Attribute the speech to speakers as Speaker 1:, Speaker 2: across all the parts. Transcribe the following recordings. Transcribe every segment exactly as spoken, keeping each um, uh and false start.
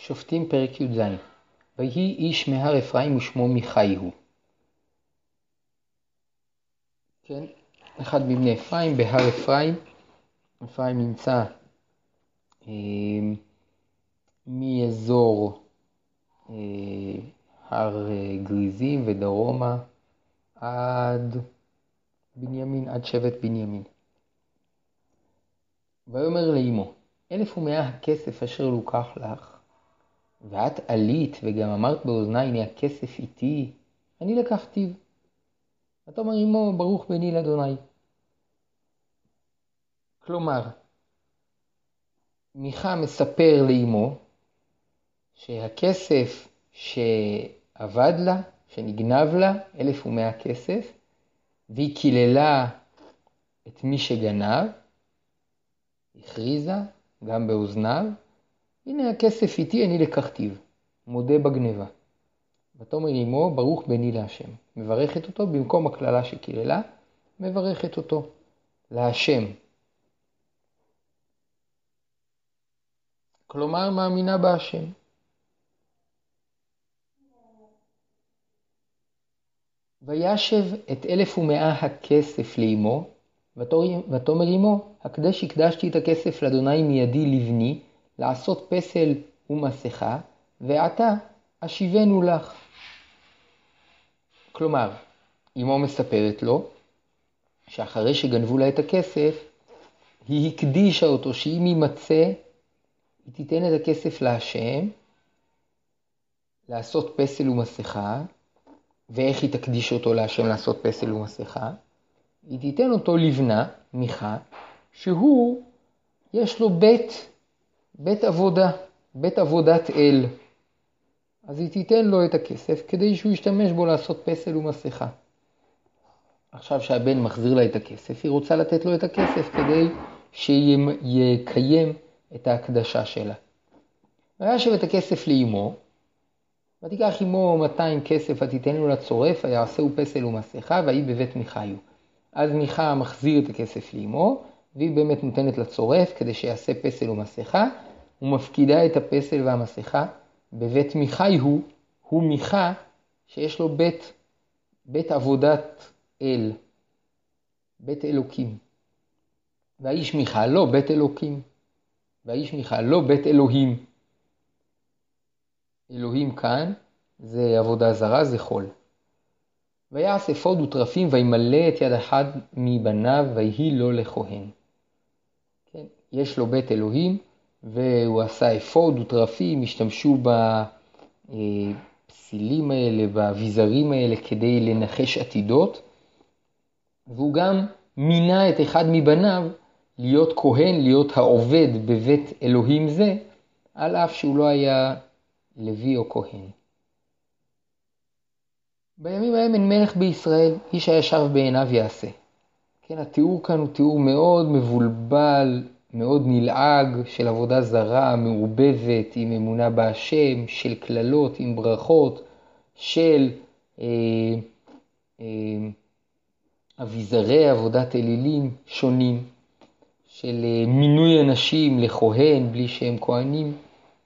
Speaker 1: שופטים פרק י"ז. ויהי איש מהר אפרים ושמו מיכאי הוא. כן, אחד מבני אפרים בהר אפרים. אפרים נמצא אה, מאזור אה, הר אה, גריזים ודרומה עד בנימין, עד שבט בנימין. ויאמר לאמו, אלף ומאה הכסף אשר לוקח לך, ואת עלית וגם אמרת באוזני, הנה הכסף איתי, אני לקחתיו. ותאמר אמו, ברוך בני לאדוני. כלומר, מיכה מספר לאמו שהכסף שעבד לה, שנגנב לה, אלף ומאה כסף, והיא קיללה את מי שגנב, הכריזה גם באוזניו, הנה הכסף איתי, אני לקחתיו, מודה בגניבה. ותאמר אמו, ברוך בני להשם. מברכת אותו במקום הכללה שקיללה, מברכת אותו להשם. כלומר, מאמינה בהשם. וישב את אלף ומאה הכסף לאמו, ותאמר אמו, הקדש הקדשתי את הכסף לאדוני מידי לבני, לעשות פסל ומסכה, ועתה אשיבנו לך. כלומר, אמו מספרת לו, שאחרי שגנבו לה את הכסף, היא הקדישה אותו, שאם יימצא, היא תיתן את הכסף להשם, לעשות פסל ומסכה. ואיך היא תקדיש אותו להשם לעשות פסל ומסכה? היא תיתן אותו לבנה, מיכה, שהוא, יש לו בית, בית עבודה, בית עבודת אל. אז היא תיתן לו את הכסף כדי שהוא ישתמש בו לעשות פסל ומסכה. עכשיו שהבן מחזיר לה את הכסף, היא רוצה לתת לו את הכסף כדי שיקיים את ההקדשה שלה. וישב את הכסף לאמו, ותיקח אמו מאתיים כסף ותיתן לו לצורף, ויעשהו פסל ומסכה, והיא בבית מיכאי. אז מיכה מחזיר את הכסף לאמו, והיא באמת נותנת לצורף כדי שיעשה פסל ומסכה, ומפקידה את הפסל והמסכה בבית מיכאי הוא, הוא מיכה שיש לו בית, בית עבודת אל, בית אלוקים. והאיש מיכה לא בית אלוקים, והאיש מיכה לא בית אלוהים. אלוהים כאן זה עבודה זרה, זה חול. ויעש אפוד וטרפים וימלא את יד אחד מבניו ויהי לו לכהן. כן, יש לו בית אלוהים והוא עשה אפוד וטרפים, השתמשו בפסילים האלה, באביזרים האלה כדי לנחש עתידות. והוא גם מינה את אחד מבניו להיות כהן, להיות העובד בבית אלוהים זה, על אף שהוא לא היה לוי או כהן. בימים ההם אין מלך בישראל, איש הישר בעיניו יעשה. כן, התיאור כאן הוא תיאור מאוד מבולבל, מאוד נלעג, של עבודה זרה, מעורבבת, עם אמונה בהשם, של כללות, עם ברכות, של אה, אה, אביזרי עבודת אלילים שונים, של אה, מינוי אנשים לכהן בלי שהם כהנים.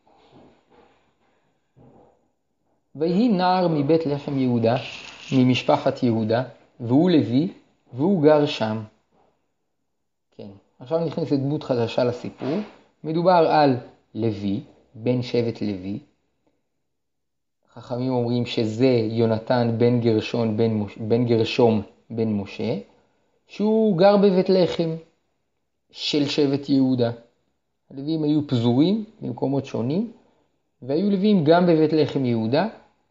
Speaker 1: ויהי נער מבית לחם יהודה, ממשפחת יהודה, והוא לוי, והוא גר שם. כן, עכשיו נכנסת דמות חדשה לסיפור. מדובר על לוי, בן שבט לוי. חכמים אומרים שזה יונתן בן גרשון, בן, מוש... בן גרשום בן משה, שהוא גר בבית לחם של שבט יהודה. הלוויים היו פזורים במקומות שונים, והיו לוויים גם בבית לחם יהודה,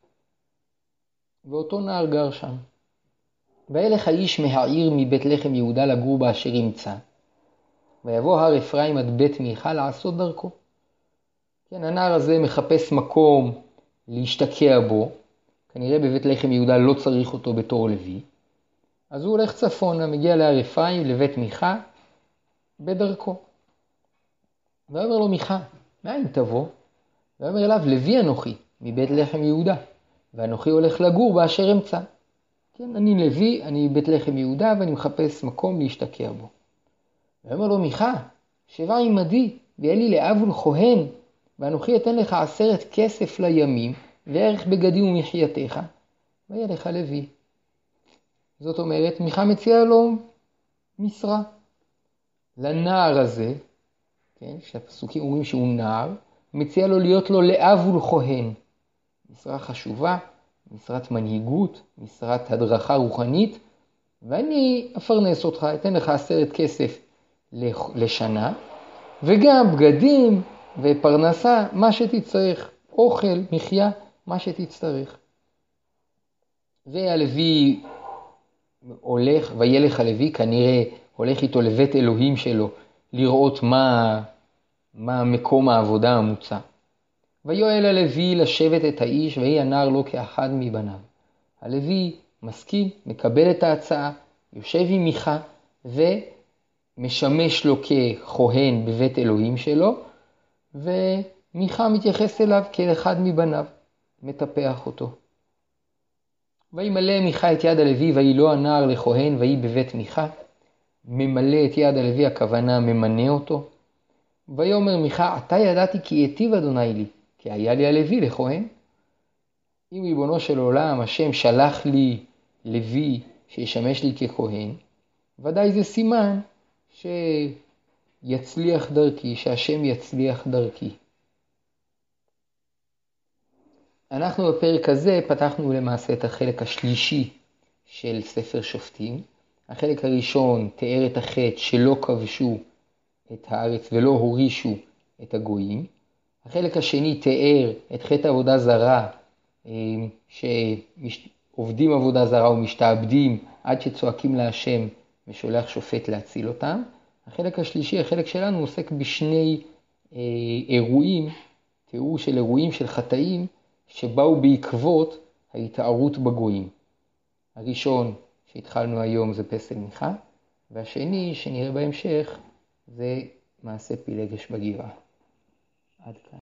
Speaker 1: ואותו נער גר שם. וילך האיש מהעיר מבית לחם יהודה לגור באשר ימצא. ויבוא הר אפרים עד בית מיכה לעשות דרכו. כן, הנער הזה מחפש מקום להשתקע בו. כנראה בבית לחם יהודה לא צריך אותו בתור לוי. אז הוא הולך צפונה, מגיע להר אפרים, לבית מיכה, בדרכו. ואומר לו מיכה, מאין תבוא? ואומר אליו, לוי אנוכי, מבית לחם יהודה. ואנוכי הולך לגור באשר אמצא. כן, אני לוי, אני בית לחם יהודה, ואני מחפש מקום להשתקע בו. ואומר לו מיכה, שבה עמדי, ויהיה לי לאב ולכהן, ואנוכי אתן לך עשרת כסף לימים, וערך בגדים ומחייתך, וילך לוי. זאת אומרת, מיכה מציע לו משרה. לנער הזה, כן, שהפסוקים אומרים שהוא נער, מציע לו להיות לו לאב ולכהן. משרה חשובה, משרת מנהיגות, משרת הדרכה רוחנית, ואני אפרנס אותך, אתן לך עשרת כסף לשנה, וגם בגדים ופרנסה, מה שתצטרך, אוכל, מחיה, מה שתצטרך. והלוי הולך, וילך הלוי, כנראה הולך איתו לבית אלוהים שלו, לראות מה, מה מקום העבודה המוצע. ויואל הלוי לשבת את האיש, ויהי הנער לו כאחד מבניו. הלוי מסכים, מקבל את ההצעה, יושב עם מיכה, ומשמש לו ככהן בבית אלוהים שלו, ומיכה מתייחס אליו כאחד מבניו, מטפח אותו. וימלא מיכה את יד הלוי, ויהי לו הנער לכהן, ויהי בבית מיכה. ממלא את יד הלוי, הכוונה ממנה אותו. ויאמר מיכה, עתה ידעתי כי היטיב אדוני לי, כי היה לי הלוי לכהן. אם ריבונו של עולם, השם שלח לי לוי שישמש לי ככהן, ודאי זה סימן שיצליח דרכי, שהשם יצליח דרכי. אנחנו בפרק הזה פתחנו למעשה את החלק השלישי של ספר שופטים. החלק הראשון תיאר את החטא שלא כבשו את הארץ ולא הורישו את הגויים. החלק השני תיאר את חטא עבודה זרה, שעובדים עבודה זרה ומשתעבדים עד שצועקים להשם ושולח שופט להציל אותם. החלק השלישי, החלק שלנו, עוסק בשני אירועים, תיאור של אירועים של חטאים שבאו בעקבות ההתארות בגויים. הראשון שהתחלנו היום זה פסל מיכה, והשני שנראה בהמשך זה מעשה פילגש בגבעה. עד כאן.